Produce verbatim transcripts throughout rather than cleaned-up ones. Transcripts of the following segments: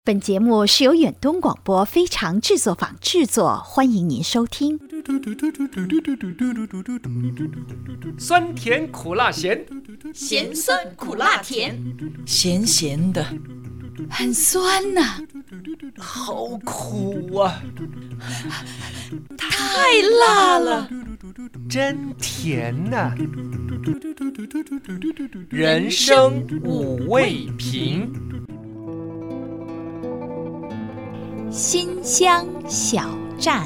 本节目是由远东广播非常制作坊制作，欢迎您收听。 酸甜苦辣咸， 咸酸苦辣甜， 咸咸的， 很酸呐、啊， 好苦啊， 太辣了， 真甜呐、啊！人生五味瓶。 新乡小站，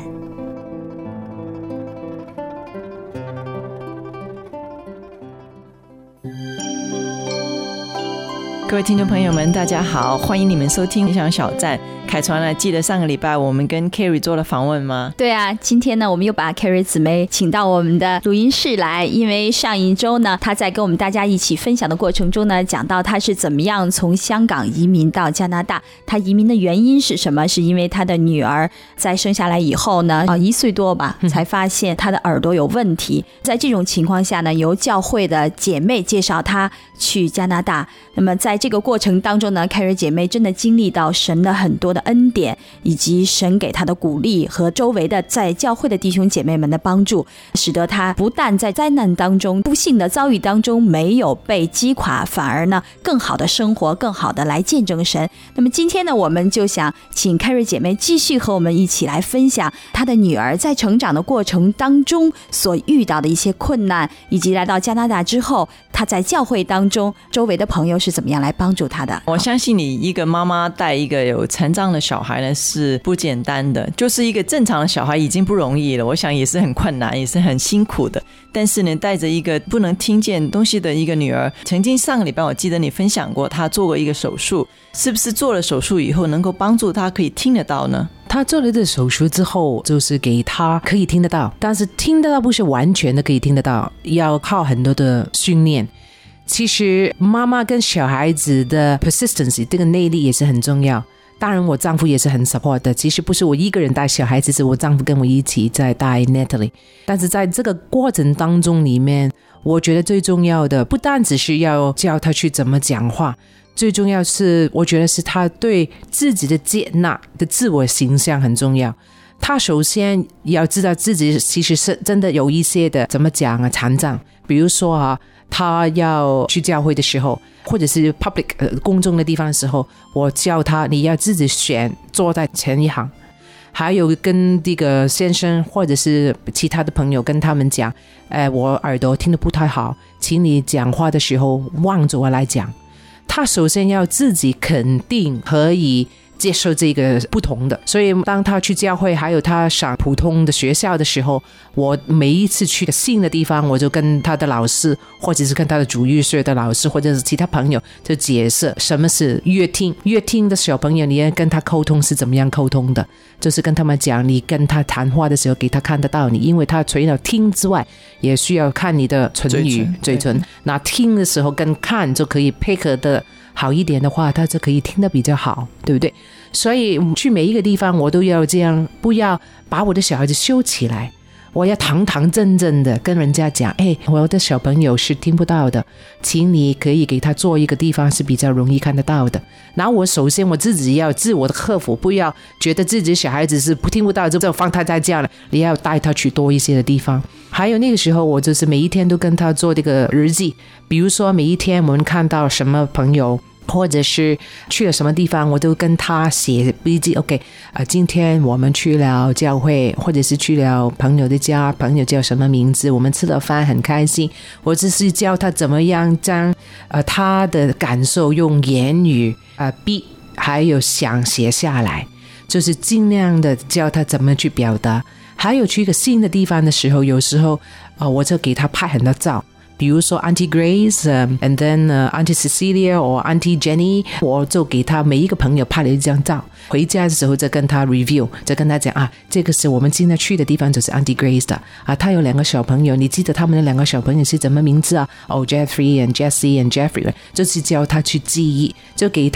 各位听众朋友们大家好，欢迎你们收听新乡小站。凯传呢，记得上个礼拜我们跟 Carrie 做了访问吗？ 对啊，今天呢我们又把 Carrie 姊妹请到我们的录音室来，因为上一周呢她在跟我们大家一起分享的过程中呢，讲到她是怎么样从香港移民到加拿大，她移民的原因是什么？是因为她的女儿在生下来以后呢，呃一岁多吧，才发现她的耳朵有问题。在这种情况下呢，由教会的姐妹介绍她去加拿大。那么在这个过程当中呢， Carrie 姐妹真的经历到神的很多的恩典，以及神给她的鼓励和周围的在教会的弟兄姐妹们的帮助，使得她不但在灾难当中不幸的遭遇当中没有被击垮，反而呢更好的生活，更好的来见证神。那么今天呢，我们就想请 Carrie 姐妹继续和我们一起来分享她的女儿在成长的过程当中所遇到的一些困难，以及来到加拿大之后她在教会当中周围的朋友是怎么样来帮助她的。 我相信你一个妈妈带一个有残障的小孩呢是不简单的，就是一个正常的小孩已经不容易了，我想也是很困难，也是很辛苦的。但是呢，带着一个不能听见东西的一个女儿，曾经上个礼拜我记得你分享过，她做过一个手术，是不是做了手术以后能够帮助她可以听得到呢？ 他做了这手术之后，就是给他可以听得到，但是听得到不是完全的可以听得到，要靠很多的训练。其实妈妈跟小孩子的 persistence 这个内力也是很重要。当然我丈夫也是很 support 的，其实不是我一个人带小孩子，是我丈夫跟我一起在带 Natalie。 但是在这个过程当中里面，我觉得最重要的不但只是要教他去怎么讲话，最重要是我觉得是他对自己的接纳的自我形象很重要。他首先要知道自己其实是真的有一些的怎么讲啊残障，比如说啊他要去教会的时候，或者是 public、呃、公众的地方的时候，我教他你要自己选坐在前一行。还有跟这个先生或者是其他的朋友跟他们讲，呃，我耳朵听得不太好，请你讲话的时候望着我来讲。他首先要自己肯定可以接受这个不同的，所以当他去教会还有他上普通的学校的时候，我每一次去新的地方，我就跟他的老师或者是跟他的主日学的老师或者是其他朋友就解释什么是乐听。乐听的小朋友你要跟他沟通是怎么样沟通的，就是跟他们讲你跟他谈话的时候给他看得到你，因为他除了听之外也需要看你的唇语嘴唇，那听的时候跟看就可以配合的好一点的话，他就可以听得比较好，对不对？所以去每一个地方我都要这样，不要把我的小孩子羞起来，我要堂堂正正的跟人家讲，哎，我的小朋友是听不到的，请你可以给他做一个地方是比较容易看得到的。然后我首先我自己要自我的克服，不要觉得自己小孩子是不听不到就放他在家了，你要带他去多一些的地方。还有那个时候我就是每一天都跟他做这个日记，比如说每一天我们看到什么朋友或者是去了什么地方，我都跟他写笔记。 OK、呃、今天我们去了教会，或者是去了朋友的家，朋友叫什么名字，我们吃了饭很开心。我只是教他怎么样将、呃、他的感受用言语、呃、笔还有想写下来，就是尽量的教他怎么去表达。还有去一个新的地方的时候，有时候、呃、我就给他拍很多照，比如说 Auntie Grace、um, and then、uh, Auntie Cecilia or Auntie Jenny， 我就给他每一个朋友拍了一张照，回家的时候再跟他 review， 再跟他讲啊，这个是我们今天去的地方，就是 Auntie Grace 的啊，他有两个小朋友，你记得他们的两个小朋友是怎么名字啊？哦、oh, Jeffrey and Jessie and Jeffrey， 就是教他去记忆，就给他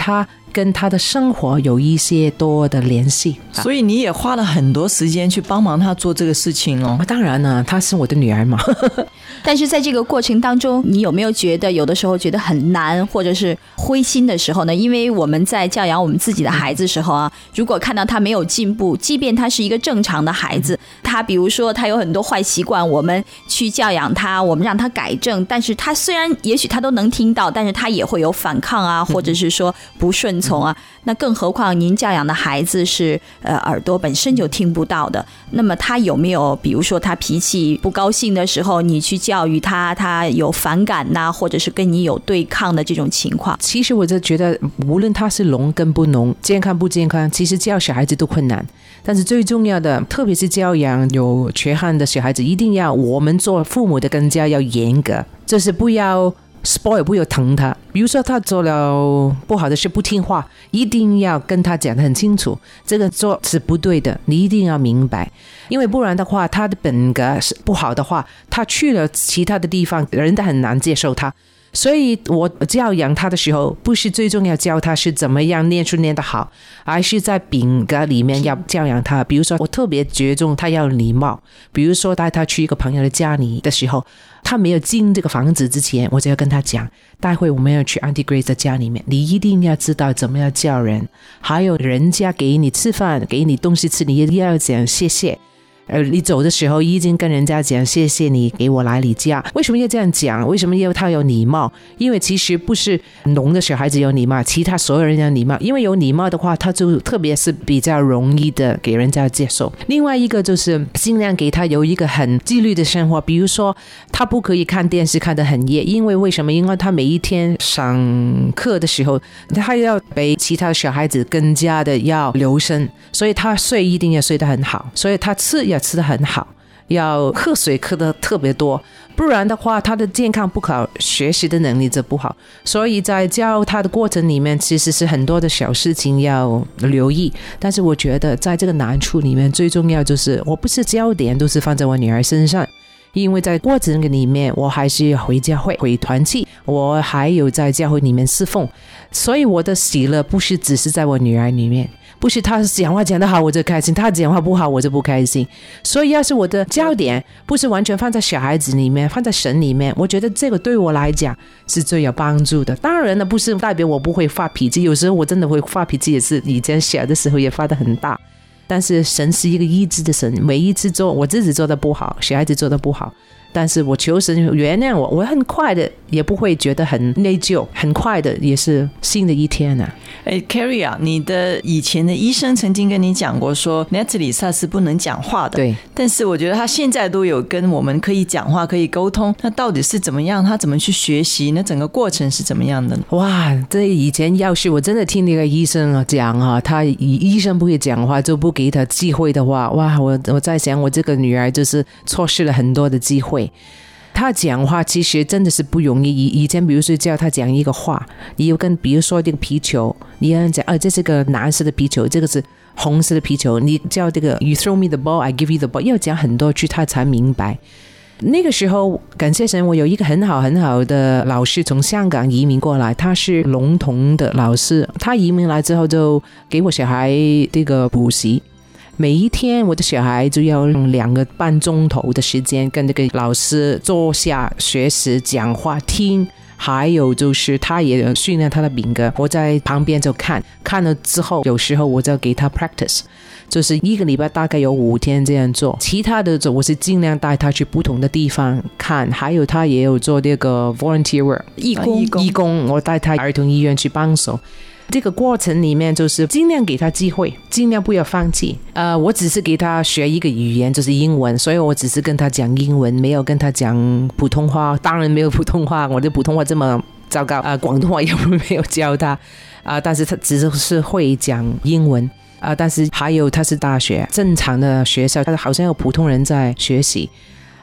跟他的生活有一些多的联系。 所以你也花了很多时间去帮忙他做这个事情哦。 当然了，她是我的女儿嘛。 但是在这个过程当中，你有没有觉得有的时候觉得很难或者是灰心的时候呢？因为我们在教养我们自己的孩子的时候啊，如果看到他没有进步，即便他是一个正常的孩子，他比如说他有很多坏习惯，我们去教养他，我们让他改正，但是他虽然也许他都能听到，但是他也会有反抗啊，或者是说不顺从啊。那更何况您教养的孩子是呃耳朵本身就听不到的，那么他有没有比如说他脾气不高兴的时候，你去教育他，他有反感呐、啊，或者是跟你有对抗的这种情况？ 其实我就觉得无论他是聋跟不聋，健康不健康，其实教小孩子都困难，但是最重要的，特别是教养有缺憾的小孩子，一定要我们做父母的更加要严格，就是不要spoil， 不要疼他。比如说他做了不好的事不听话，一定要跟他讲得很清楚，这个做是不对的，你一定要明白。因为不然的话，他的本格是不好的话，他去了其他的地方，人家很难接受他。所以我教养他的时候，不是最重要教他是怎么样念书念得好，而是在品格里面要教养他。比如说我特别着重他要礼貌，比如说带他去一个朋友的家里的时候，他没有进这个房子之前，我就要跟他讲，待会我们要去 Auntie Grace 的家里面，你一定要知道怎么样叫人，还有人家给你吃饭给你东西吃，你一定要讲谢谢。呃，你走的时候已经跟人家讲谢谢你给我来你家。为什么要这样讲？为什么要他有礼貌？因为其实不是聋的小孩子有礼貌，其他所有人有礼貌。因为有礼貌的话，他就特别是比较容易的给人家接受。另外一个就是尽量给他有一个很纪律的生活，比如说他不可以看电视看得很夜，因为为什么？因为他每一天上课的时候，他要比其他小孩子更加的要留神，所以他睡一定要睡得很好，所以他吃要吃得很好，要喝水喝得特别多，不然的话他的健康不好，学习的能力就不好。所以在教他的过程里面，其实是很多的小事情要留意，但是我觉得在这个难处里面，最重要就是我不是焦点都是放在我女儿身上，因为在过程里面我还是回教会回团契，我还有在教会里面侍奉，所以我的喜乐不是只是在我女儿里面，不是她讲话讲得好我就开心，她讲话不好我就不开心。所以要是我的焦点不是完全放在小孩子里面，放在神里面，我觉得这个对我来讲是最有帮助的。当然呢，不是代表我不会发脾气，有时候我真的会发脾气，也是以前小的时候也发得很大，但是神是一个医治的神，每一次做我自己做的不好，小孩子做的不好，但是我求神原谅我，我很快的也不会觉得很内疚，很快的也是新的一天啊。 哎 Carrie 啊，你的以前的医生曾经跟你讲过说 Natalie 是不能讲话的， 对， 但是我觉得他现在都有跟我们可以讲话可以沟通，那到底是怎么样，他怎么去学习，那整个过程是怎么样的呢？ 哇，这以前要是我真的听那个医生讲啊，他医生不会讲话就不给他机会的话，哇，我我在想我这个女儿就是错失了很多的机会。他讲话其实真的是不容易，以前比如说叫他讲一个话，你有跟比如说这个皮球，你要讲啊，这是个蓝色的皮球，这个是红色的皮球，你叫这个 You throw me the ball, I give you the ball， 要讲很多句他才明白。那个时候感谢神，我有一个很好很好的老师从香港移民过来，他是聋童的老师，他移民来之后就给我小孩这个补习，每一天我的小孩就要用两个半钟头的时间跟这个老师坐下学习讲话听，还有就是他也训练他的品格，我在旁边就看看了之后，有时候我就给他 practice， 就是一个礼拜大概有五天这样做，其他的我是尽量带他去不同的地方看，还有他也有做这个 volunteer work 义工、 啊、义工我带他儿童医院去帮手。这个过程里面就是尽量给他机会，尽量不要放弃。呃，我只是给他学一个语言，就是英文，所以我只是跟他讲英文，没有跟他讲普通话。当然没有普通话，我的普通话这么糟糕，呃，广东话也没有教他，啊、呃，但是他只是会讲英文，啊、呃，但是还有他是大学正常的学校，他好像有普通人在学习。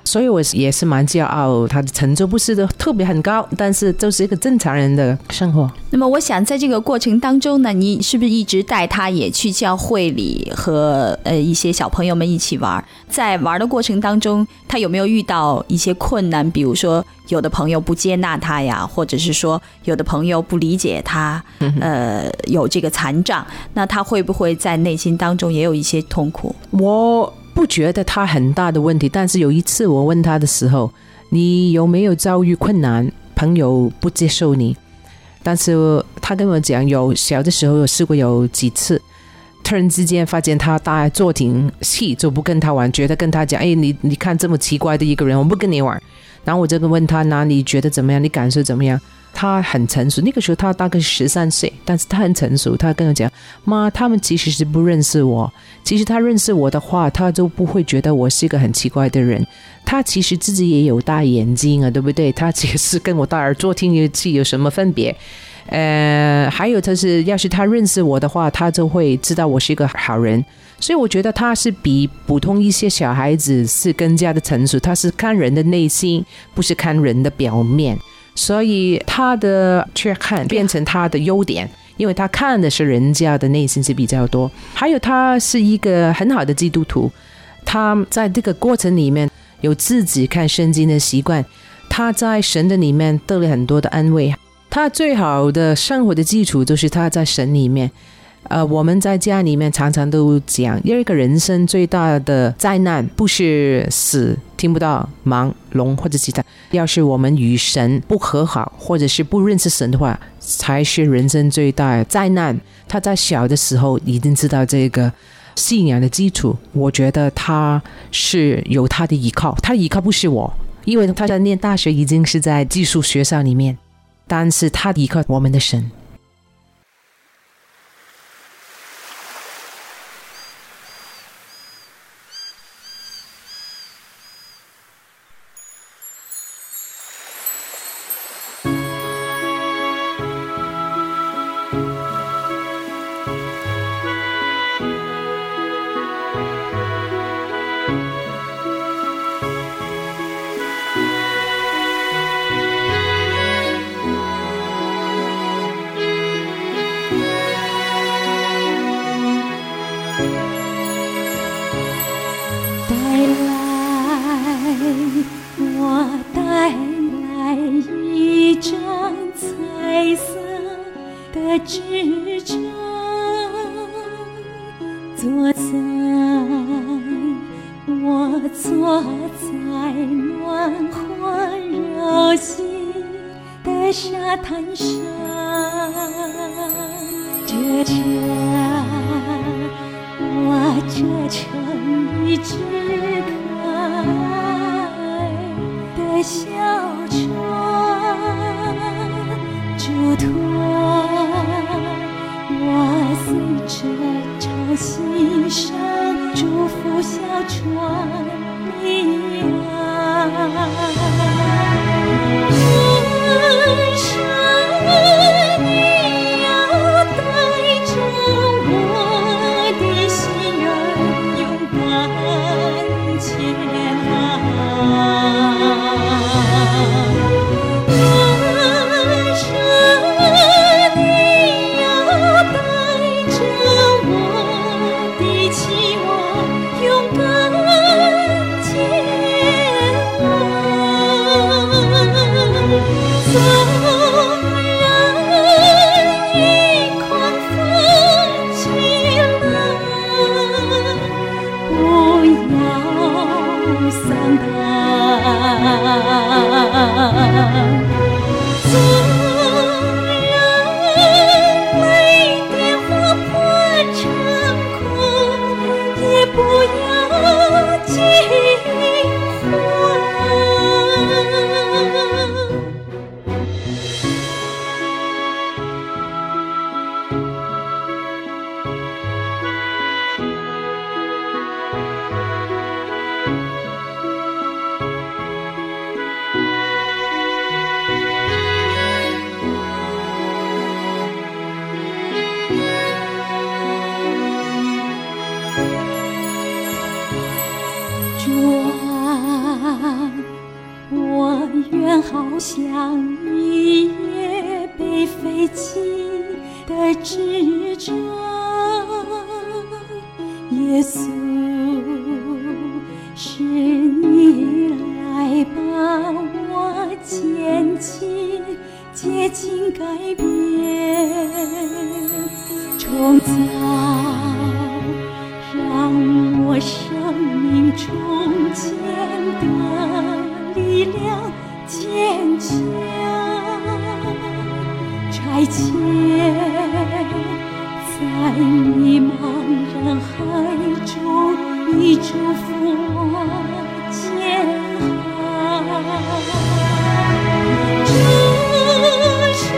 所以我也是蛮骄傲，他的成就不是的特别很高，但是就是一个正常人的生活。 那么我想在这个过程当中呢，你是不是一直带他也去教会里和呃一些小朋友们一起玩？在玩的过程当中，他有没有遇到一些困难？比如说有的朋友不接纳他呀，或者是说有的朋友不理解他，呃，有这个残障，那他会不会在内心当中也有一些痛苦？ 我不觉得他很大的问题，但是有一次我问他的时候，你有没有遭遇困难，朋友不接受你？但是他跟我讲，有小的时候有试过有几次，突然之间发现他大概坐停气，就不跟他玩，觉得跟他讲，哎，你你看这么奇怪的一个人，我不跟你玩。然后我就问他，那你觉得怎么样？你感受怎么样？他很成熟，那个时候他大概十三岁，但是他很成熟。他跟我讲，妈，他们其实是不认识我。其实他认识我的话，他就不会觉得我是一个很奇怪的人。他其实自己也有大眼睛啊，对不对？他其实跟我戴耳朵听乐器有什么分别？呃，还有就是要是他认识我的话，他就会知道我是一个好人。所以我觉得他是比普通一些小孩子是更加的成熟，他是看人的内心，不是看人的表面。所以他的缺憾变成他的优点，因为他看的是人家的内心是比较多。还有他是一个很好的基督徒，他在这个过程里面有自己看圣经的习惯，他在神的里面得了很多的安慰。他最好的生活的基础就是他在神里面。呃，我们在家里面常常都讲，一个人生最大的灾难不是死、听不到、盲、聋或者其他，要是我们与神不和好，或者是不认识神的话，才是人生最大的灾难。他在小的时候已经知道这个信仰的基础，我觉得他是有他的依靠，他的依靠不是我，因为他在念大学已经是在寄宿学校里面，但是他依靠我们的神。 之中，坐在我坐在暖和柔细的沙滩上，这城我这城一只可爱的小船，祝托我随着潮汐声祝福小船你啊，人生你要带着我的心儿勇敢前来。纵然远好像一叶被废弃的纸张，耶稣，是你来把我捡起，接近改变，创造，让我生命中间的力量坚强，差遣在迷茫人海中，你祝福我前行。这是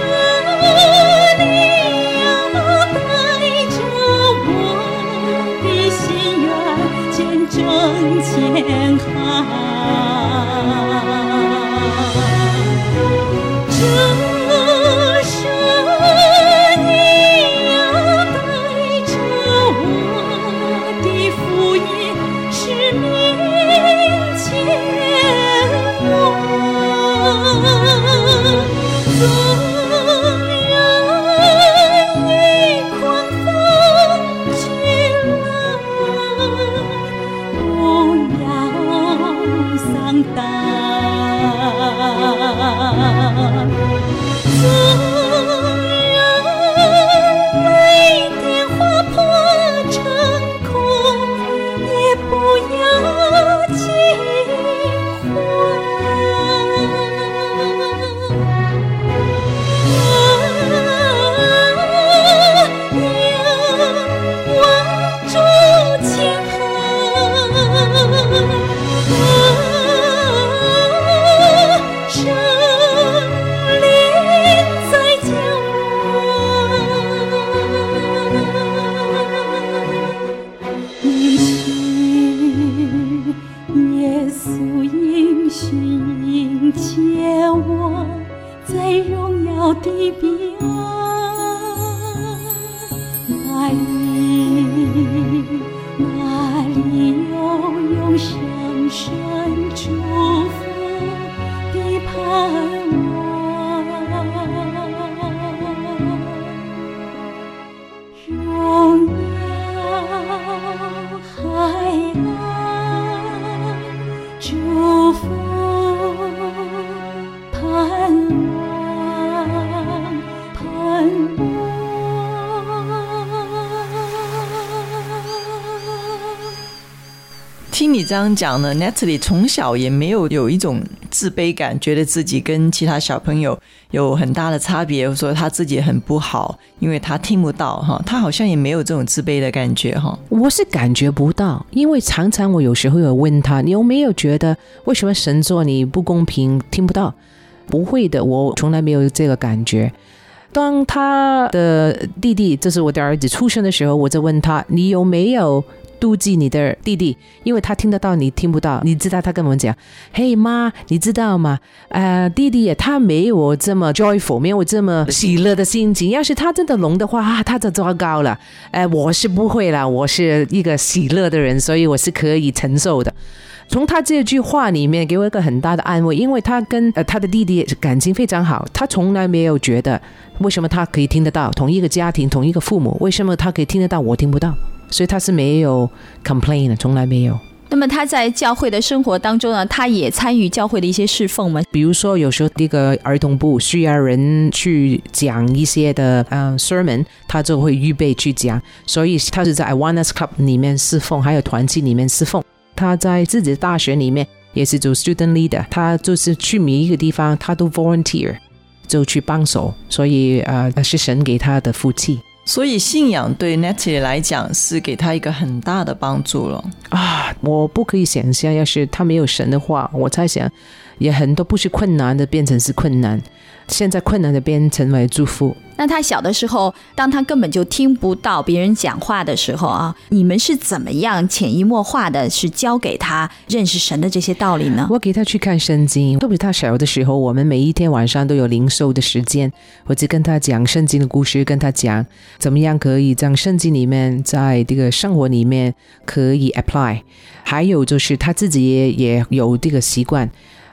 你要带着我的心愿，见证前行。这是你要带着我的福音，使命前往。纵然一狂风巨浪，不要丧胆。纵然雷电划破成空，也不要惊慌。的彼岸，那里那里有永生神祝福的盼望，荣耀海岸，祝福盼望。 听你这样讲呢 Natalie 从小也没有有一种自卑感，觉得自己跟其他小朋友有很大的差别，说他自己很不好，因为他听不到哈，他好像也没有这种自卑的感觉哈。 我是感觉不到，因为常常我有时候有问他，你有没有觉得为什么神做你不公平，听不到？不会的，我从来没有这个感觉。当他的弟弟，就是我的儿子出生的时候，我就问他，你有没有妒忌你的弟弟？因为他听得到，你听不到。你知道他跟我们讲，嘿妈，你知道吗？呃，弟弟他没有我这么 joyful， 没有我这么喜乐的心情。要是他真的聋的话啊，他就糟糕了。呃，我是不会啦，我是一个喜乐的人，所以我是可以承受的。从他这句话里面给我一个很大的安慰，因为他跟、呃、他的弟弟感情非常好，他从来没有觉得为什么他可以听得到，同一个家庭同一个父母，为什么他可以听得到我听不到，所以他是没有 complain 的，从来没有。 那么他在教会的生活当中呢，他也参与教会的一些侍奉吗？ 比如说有时候这个儿童部需要人去讲一些的、呃、sermon， 他就会预备去讲，所以他是在 Awareness Club 里面侍奉，还有团契里面侍奉。他在自己的大学里面也是做 student leader， 他就是去每一个地方他都 volunteer， 就去帮手，所以、呃、是神给他的福气。 所以信仰对 Natalie 来讲是给他一个很大的帮助了啊！我不可以想象，要是他没有神的话，我猜想也很多不是困难的变成是困难，现在困难的变成为祝福。 那他小的时候，当他根本就听不到别人讲话的时候啊，你们是怎么样潜移默化的是教给他认识神的这些道理呢？ 我给他去看圣经，特别他小的时候，我们每一天晚上都有灵修的时间，我就跟他讲圣经的故事，跟他讲怎么样可以将圣经里面在这个生活里面可以 apply。还有就是他自己 也, 也有这个习惯，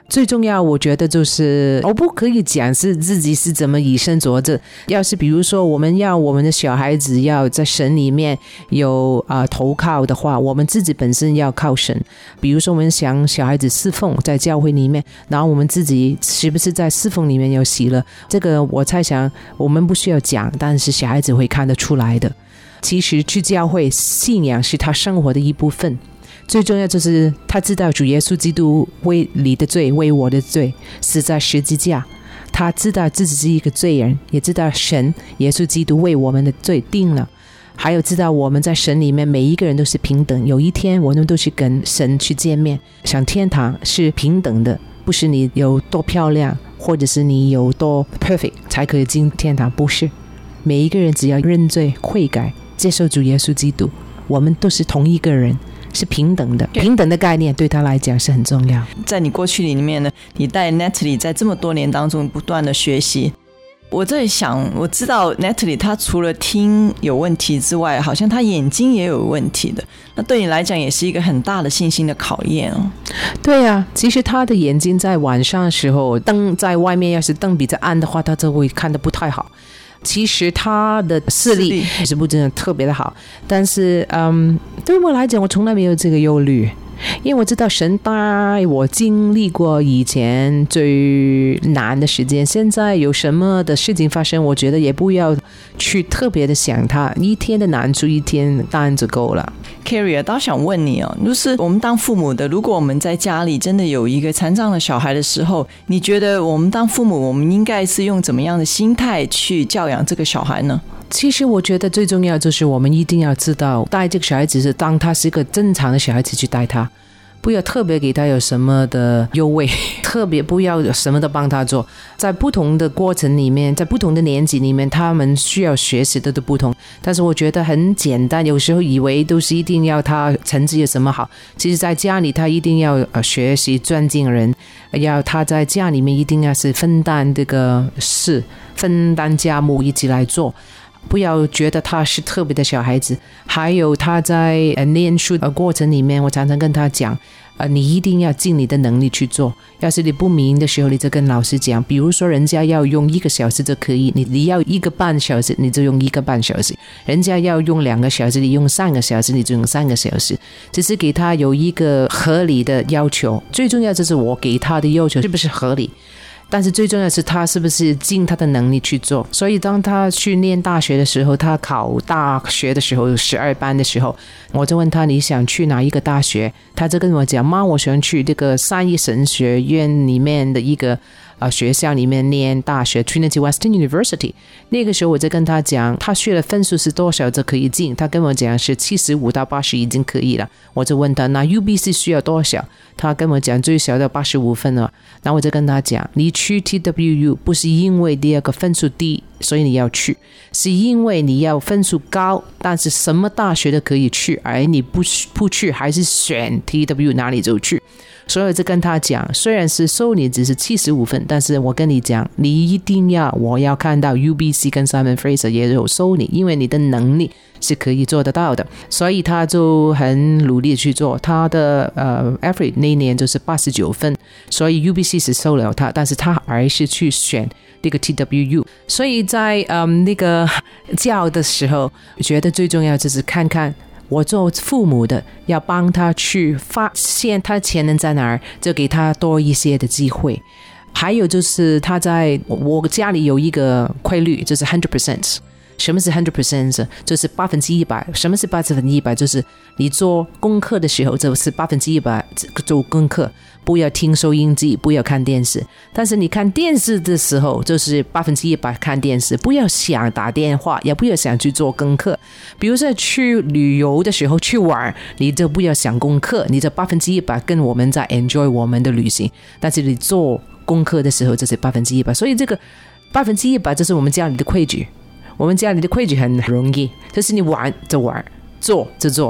最重要我觉得就是我不可以讲是自己是怎么以身作则，要是比如说我们要我们的小孩子要在神里面有、呃、投靠的话，我们自己本身要靠神。比如说我们想小孩子侍奉在教会里面，然后我们自己是不是在侍奉里面有喜乐，这个我猜想我们不需要讲，但是小孩子会看得出来的。其实去教会信仰是他生活的一部分，最重要就是他知道主耶稣基督为你的罪为我的罪死在十字架，他知道自己是一个罪人，也知道神耶稣基督为我们的罪定了，还有知道我们在神里面每一个人都是平等，有一天我们都是跟神去见面。上天堂是平等的，不是你有多漂亮或者是你有多 perfect 才可以进天堂，不是，每一个人只要认罪悔改接受主耶稣基督，我们都是同一个人，是平等的。平等的概念对他来讲是很重要。 在你过去里面呢，你带 Natalie 在这么多年当中不断的学习。我在想，我知道 Natalie 她除了听有问题之外，好像她眼睛也有问题的，那对你来讲也是一个很大的信心的考验哦。 对啊，其实她的眼睛在晚上的时候，灯在外面要是灯比较暗的话，她就会看得不太好。其实他的视力是不真的特别的好，但是嗯，对我来讲我从来没有这个忧虑，因为我知道神带我经历过以前最难的时间，现在有什么的事情发生，我觉得也不要去特别的想它，一天的难处一天当然就够了。 Carrie 倒想问你哦，就是我们当父母的，如果我们在家里真的有一个残障的小孩的时候，你觉得我们当父母我们应该是用怎么样的心态去教养这个小孩呢？ 其实我觉得最重要就是我们一定要知道带这个小孩子是当他是一个正常的小孩子去带他，不要特别给他有什么的优惠，特别不要有什么的帮他做。在不同的过程里面，在不同的年纪里面，他们需要学习的都不同，但是我觉得很简单，有时候以为都是一定要他成绩有什么好，其实在家里他一定要学习尊敬人，要他在家里面一定要是分担这个事，分担家务一起来做，不要觉得他是特别的小孩子。还有他在呃念书的过程里面，我常常跟他讲呃，你一定要尽你的能力去做，要是你不明的时候你就跟老师讲，比如说人家要用一个小时就可以，你你要一个半小时你就用一个半小时，人家要用两个小时你用三个小时你就用三个小时，只是给他有一个合理的要求，最重要就是我给他的要求是不是合理，但是最重要的是他是不是尽他的能力去做。所以当他去念大学的时候，他考大学的时候十二班的时候，我就问他你想去哪一个大学，他就跟我讲，妈，我想去这个三一神学院里面的一个呃学校里面念大学 Trinity Western University。 那个时候我就跟他讲他学的分数是多少就可以进，他跟我讲是七十五到八十已经可以了。我就问他那 U B C 需要多少，他跟我讲最少到八十五分了。然后我就跟他讲，你去 T W U 不是因为第二个分数低所以你要去，是因为你要分数高，但是什么大学都可以去，而你不不去还是选 T W U 哪里就去。所以我就跟他讲，虽然是收你只是七十五分，但是我跟你讲，你一定要我要看到 U B C 跟 Simon Fraser 也有收你，因为你的能力是可以做得到的。所以他就很努力去做，他的呃 average 那一年就是八十九分，所以 U B C 是收了他，但是他还是去选那个 T W U。 所以在嗯那个教的时候，我觉得最重要就是看看我做父母的要帮他去发现他的潜能在哪儿，就给他多一些的机会。还有就是他在我家里有一个规律，就是 百分之百。什么是 百分之百？ 就是百分之一百。什么是百分之一百？就是你做功课的时候就是百分之一百做功课，不要听收音机，不要看电视。但是你看电视的时候就是百分之一百看电视，不要想打电话，也不要想去做功课。比如说去旅游的时候去玩，你就不要想功课，你就百分之一百跟我们在 enjoy 我们的旅行。但是你做功课的时候就是百分之一百，所以这个百分之一百就是我们家里的规矩。我们家里的规矩很容易，就是你玩就玩，做就做，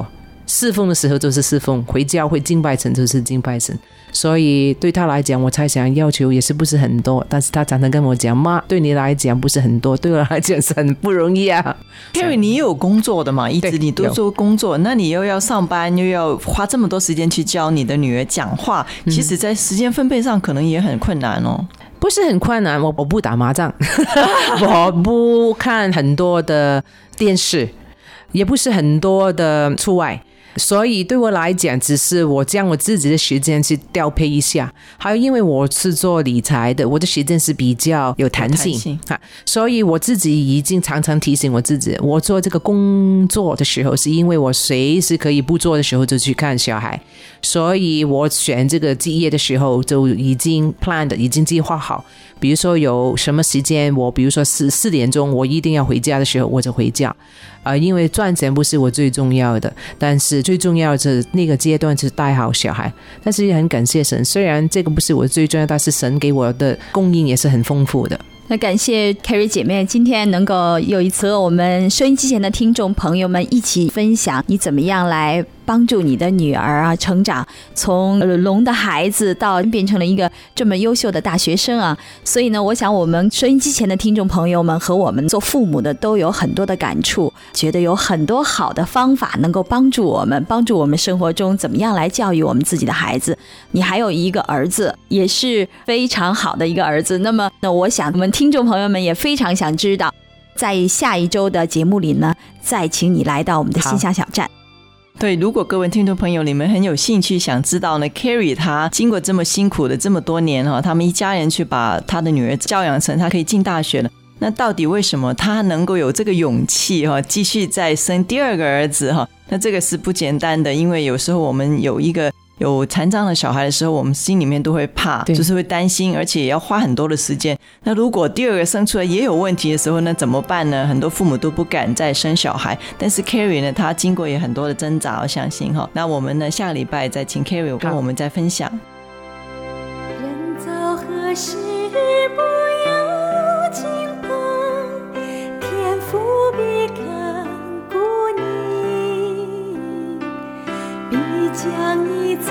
侍奉的时候就是侍奉，回教会敬拜神就是敬拜神。所以对他来讲，我猜想要求也是不是很多，但是他常常跟我讲，妈，对你来讲不是很多，对我来讲是很不容易啊。 Carrie， 你有工作的嘛？一直你都做工作，那你又要上班，又要花这么多时间去教你的女儿讲话，其实在时间分配上可能也很困难哦。 不是很困难，我我不打麻将，我不看很多的电视，也不是很多的出外，所以对我来讲，只是我将我自己的时间去调配一下。还有因为我是做理财的，我的时间是比较有弹性，有弹性啊，所以我自己已经常常提醒我自己，我做这个工作的时候，是因为我随时可以不做的时候就去看小孩，所以我选这个职业的时候就已经 plan 的，已经计划好。比如说有什么时间，我比如说四四点钟我一定要回家的时候，我就回家。呃，因为赚钱不是我最重要的，但是最重要的那个阶段是带好小孩。但是也很感谢神，虽然这个不是我最重要，但是神给我的供应也是很丰富的。 那感谢 Carrie 姐妹今天能够有一次和我们收音机前的听众朋友们一起分享你怎么样来帮助你的女儿啊成长，从聋的孩子到变成了一个这么优秀的大学生啊。所以呢，我想我们收音机前的听众朋友们和我们做父母的都有很多的感触，觉得有很多好的方法能够帮助我们帮助我们生活中怎么样来教育我们自己的孩子。你还有一个儿子，也是非常好的一个儿子，那么那我想我们听众朋友们也非常想知道，在下一周的节目里呢，再请你来到我们的信箱小站。 对，如果各位听众朋友你们很有兴趣想知道呢 Carrie 她经过这么辛苦的这么多年他们一家人去把她的女儿教养成她可以进大学了，那到底为什么她能够有这个勇气继续再生第二个儿子，那这个是不简单的。因为有时候我们有一个有残障的小孩的时候，我们心里面都会怕，就是会担心，而且也要花很多的时间。那如果第二个生出来也有问题的时候，那怎么办呢？很多父母都不敢再生小孩，但是 Carrie 呢，她经过也很多的挣扎，我相信哈。那我们呢，下个礼拜再请 Carrie 跟我们再分享。 人走何时不要惊慌，天父必看顾你，必将你藏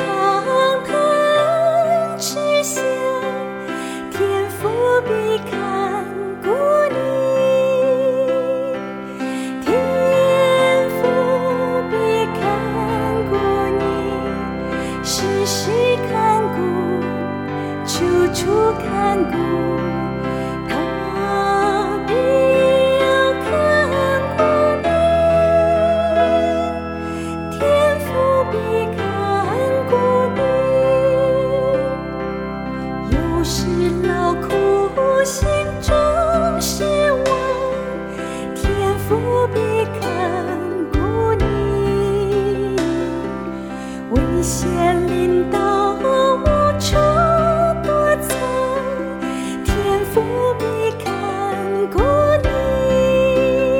探吃香，天父必看顾你，天父必看顾你，时时看顾，处处看顾，他必要看顾你，天父必看顾你，有时劳苦心中失望，天父必看顾你，危险临到无处躲藏，天父必看顾你，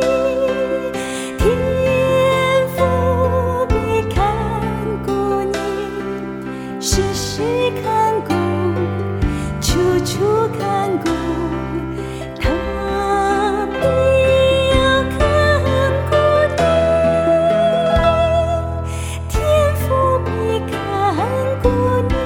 天父必看顾你，时时看顾，处处看顾，他必要看顾你，天父必看顾你。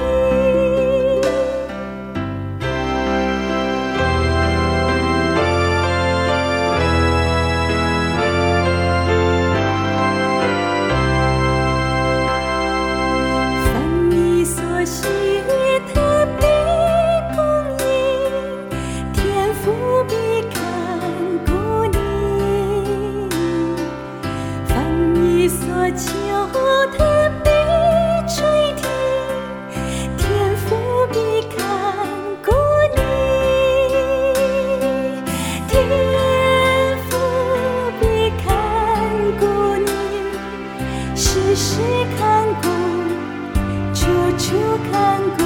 凡你所需，他必供应，天父必看顾你。凡你所求，他必垂听，天父必看顾你，天父必看顾你，时时看顾，处处看顾，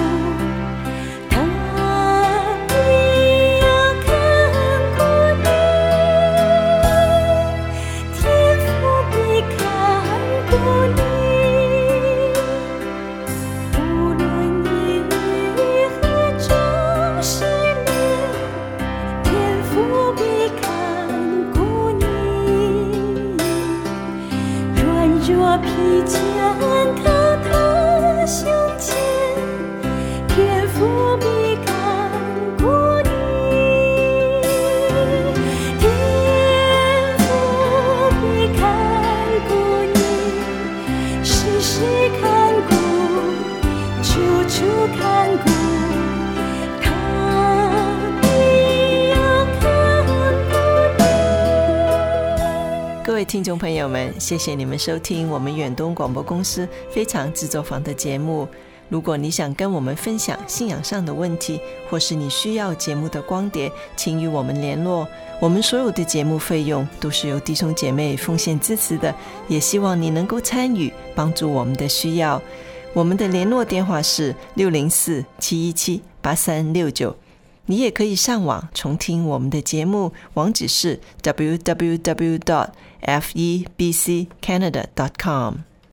他必要看顾你，天父必看顾你，无论你于何种试炼，天父必看顾你，软弱。 披肩靠他胸前，天父必看顾你，天父必看顾你，时时看顾，处处看顾，他必要看顾你。 各位听众朋友们，谢谢你们收听我们远东广播公司非常制作坊的节目。如果你想跟我们分享信仰上的问题，或是你需要节目的光碟，请与我们联络。我们所有的节目费用都是由弟兄姐妹奉献支持的，也希望你能够参与，帮助我们的需要。我们的联络电话是六零四七一七八三六九。你也可以上网重听我们的节目，网址是 double u double u double u dot f e b c canada dot com。